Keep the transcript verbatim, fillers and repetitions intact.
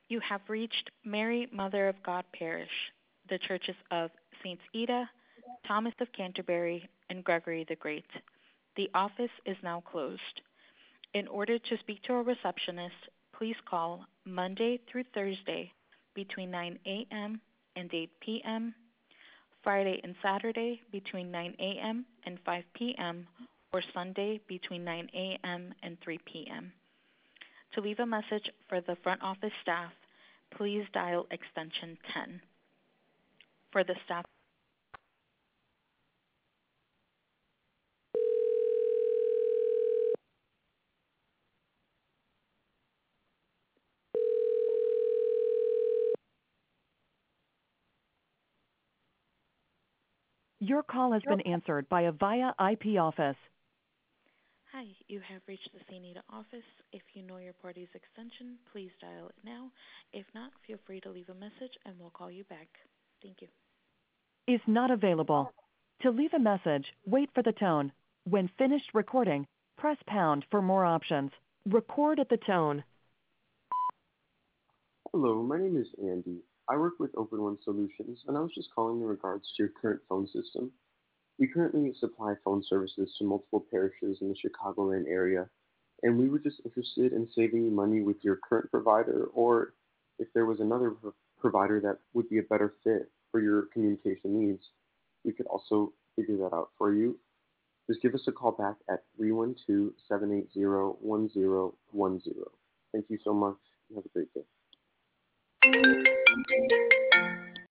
You have reached Mary, Mother of God Parish, the churches of Saints Ida, Thomas of Canterbury, and Gregory the Great. The office is now closed. In order to speak to a receptionist, please call Monday through Thursday between nine a m and eight p m, Friday and Saturday between nine a m and five p m, or Sunday between nine a m and three p m To leave a message for the front office staff, please dial extension ten. For the staff. Your call has been answered by a Avaya I P office. Hi, you have reached the Saint Anita office. If you know your party's extension, please dial it now. If not, feel free to leave a message and we'll call you back. Thank you. Is not available. To leave a message, wait for the tone. When finished recording, press pound for more options. Record at the tone. Hello, my name is Andy. I work with Open One Solutions, and I was just calling in regards to your current phone system. We currently supply phone services to multiple parishes in the Chicagoland area, and we were just interested in saving you money with your current provider, or if there was another pro- provider that would be a better fit for your communication needs, we could also figure that out for you. Just give us a call back at three one two, seven eight zero, one zero one zero. Thank you so much.